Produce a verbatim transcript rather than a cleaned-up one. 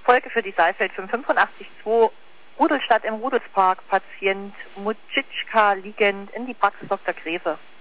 Folge für die Saalfeld fünf fünfundachtzig Komma zwei, Rudelstadt im Rudelspark, Patient Mutschitschka liegend in die Praxis Doktor Greve.